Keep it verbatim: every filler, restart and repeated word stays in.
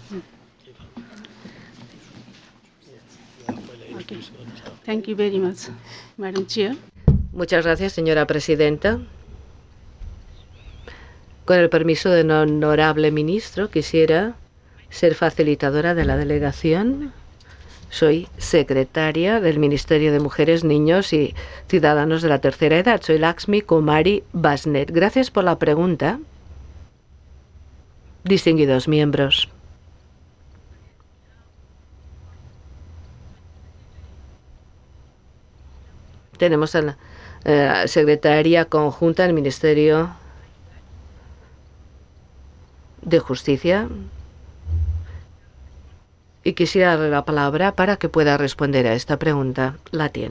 Okay. Thank you very much, Madam Chair. Muchas gracias, señora presidenta. Con el permiso del honorable ministro, quisiera ser facilitadora de la delegación. Soy secretaria del Ministerio de Mujeres, Niños y Ciudadanos de la Tercera Edad. Soy Lakshmi Kumari Basnet. Gracias por la pregunta. Distinguidos miembros. Tenemos a la eh, secretaria conjunta del Ministerio de Justicia y quisiera darle la palabra para que pueda responder a esta pregunta. La tiene.